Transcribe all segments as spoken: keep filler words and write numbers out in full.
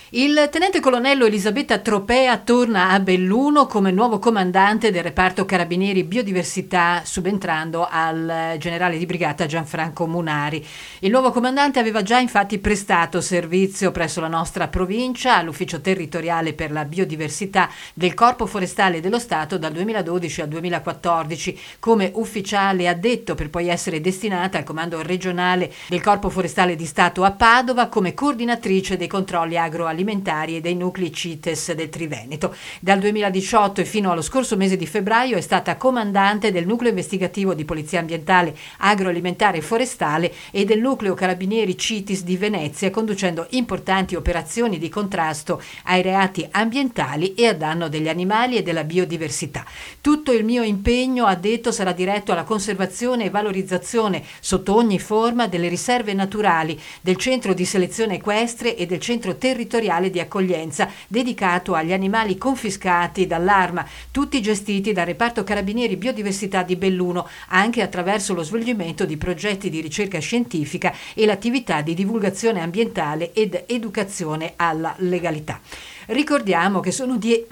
Il tenente colonnello Elisabetta Tropea torna a Belluno come nuovo comandante del reparto Carabinieri Biodiversità, subentrando al generale di brigata Gianfranco Munari. Il nuovo comandante aveva già infatti prestato servizio presso la nostra provincia all'ufficio territoriale per la biodiversità del Corpo Forestale dello Stato dal duemiladodici al duemilaquattordici come ufficiale addetto, per poi essere destinata al comando regionale del Corpo Forestale di Stato a Padova come coordinatrice dei controlli agroalimentari alimentari e dei nuclei CITES del Triveneto. Dal duemiladiciotto e fino allo scorso mese di febbraio è stata comandante del nucleo investigativo di polizia ambientale, agroalimentare e forestale e del nucleo carabinieri CITIS di Venezia, conducendo importanti operazioni di contrasto ai reati ambientali e a danno degli animali e della biodiversità. Tutto il mio impegno, ha detto, sarà diretto alla conservazione e valorizzazione sotto ogni forma delle riserve naturali del centro di selezione equestre e del centro territoriale di accoglienza dedicato agli animali confiscati dall'Arma, tutti gestiti dal reparto Carabinieri Biodiversità di Belluno, anche attraverso lo svolgimento di progetti di ricerca scientifica e l'attività di divulgazione ambientale ed educazione alla legalità. Ricordiamo che sono die...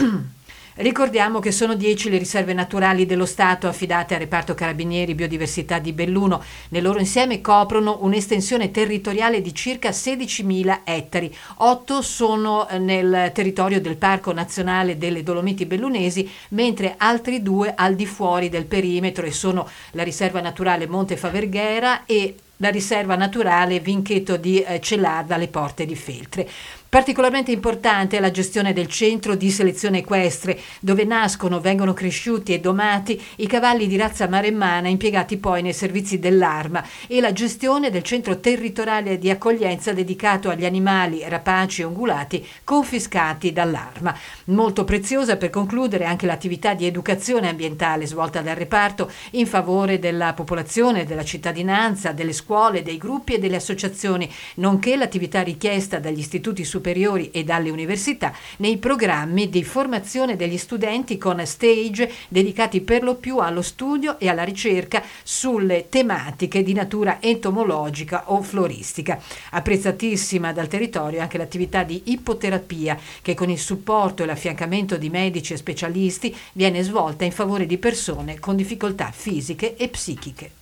Ricordiamo che sono dieci le riserve naturali dello Stato affidate al reparto Carabinieri Biodiversità di Belluno. Nel loro insieme coprono un'estensione territoriale di circa sedicimila ettari. Otto sono nel territorio del Parco Nazionale delle Dolomiti Bellunesi, mentre altri due al di fuori del perimetro, e sono la riserva naturale Monte Faverghera e la riserva naturale Vinchetto di Celarda alle Porte di Feltre. Particolarmente importante è la gestione del centro di selezione equestre, dove nascono, vengono cresciuti e domati i cavalli di razza maremmana impiegati poi nei servizi dell'Arma, e la gestione del centro territoriale di accoglienza dedicato agli animali rapaci e ungulati confiscati dall'Arma. Molto preziosa, per concludere, anche l'attività di educazione ambientale svolta dal reparto in favore della popolazione, della cittadinanza, delle scuole, dei gruppi e delle associazioni, nonché l'attività richiesta dagli istituti superiori superiori e dalle università nei programmi di formazione degli studenti con stage dedicati per lo più allo studio e alla ricerca sulle tematiche di natura entomologica o floristica. Apprezzatissima dal territorio anche l'attività di ippoterapia che, con il supporto e l'affiancamento di medici e specialisti, viene svolta in favore di persone con difficoltà fisiche e psichiche.